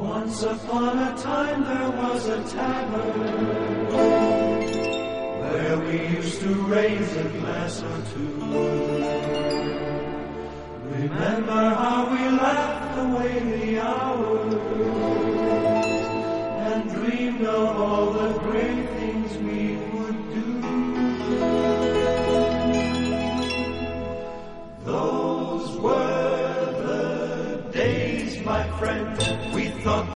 Once upon a time there was a tavern where we used to raise a glass or two. Remember how we laughed away the hours and dreamed of all the great things we would do. Those were the days, my friend.